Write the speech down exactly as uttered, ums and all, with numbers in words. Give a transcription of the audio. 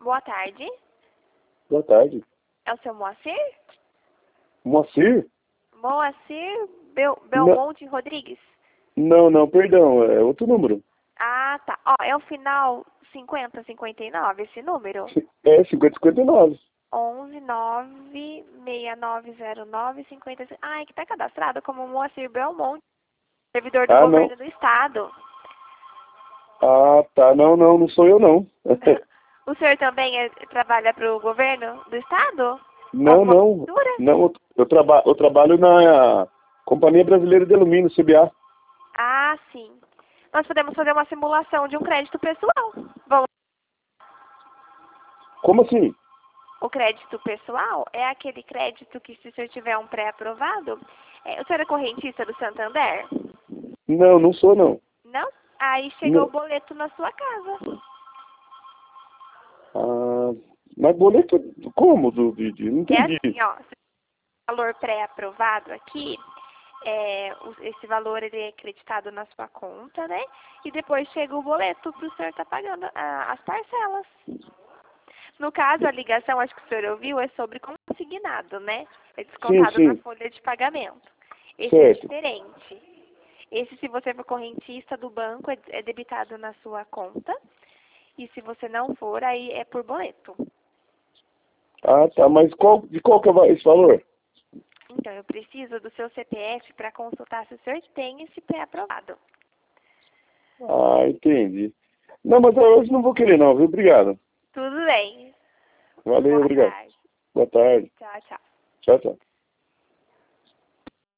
Boa tarde. Boa tarde. É o seu Moacir? Moacir? Moacir Bel Belmonte Rodrigues? Não, não, perdão, é outro número. Ah, tá. Ó, é o final cinquenta cinquenta e nove esse número? É, cinquenta cinquenta e nove. onze nove seis nove zero nove cinquenta. Ai, que tá cadastrado como Moacir Belmonte, servidor do Ah, não. governo do estado. Ah, tá. Não, não, não sou eu, não. O senhor também é, trabalha para o governo do estado? Não, Alguma não. cultura? Não, eu, eu, traba eu trabalho na Companhia Brasileira de Alumínio, C B A. Ah, sim. Nós podemos fazer uma simulação de um crédito pessoal. Bom, Como assim? o crédito pessoal é aquele crédito que, se o senhor tiver um pré-aprovado, é, o senhor é correntista do Santander? Não, não sou, não. Não? Aí chega o Não. boleto na sua casa. Ah, mas boleto como? Do, de, de, não É entendi. assim, ó. O valor pré-aprovado aqui, é, o- esse valor ele é acreditado na sua conta, né? E depois chega o boleto para o senhor estar pagando ah, as parcelas. No caso, a ligação, acho que o senhor ouviu, é sobre consignado, né? É Sim, descontado na sim, folha de pagamento. Esse é certo. diferente. Esse, se você for correntista do banco, é é debitado na sua conta. E se você não for, aí é por boleto. Ah, tá, mas qual, de qual que é esse valor? Então, eu preciso do seu C P F para consultar se o senhor tem esse pré-aprovado. Ah, entendi. Não, mas eu hoje não vou querer, não, viu? Obrigado. Tudo bem. Valeu, Boa obrigado. tarde. Boa tarde. Tchau, tchau. Tchau, tchau.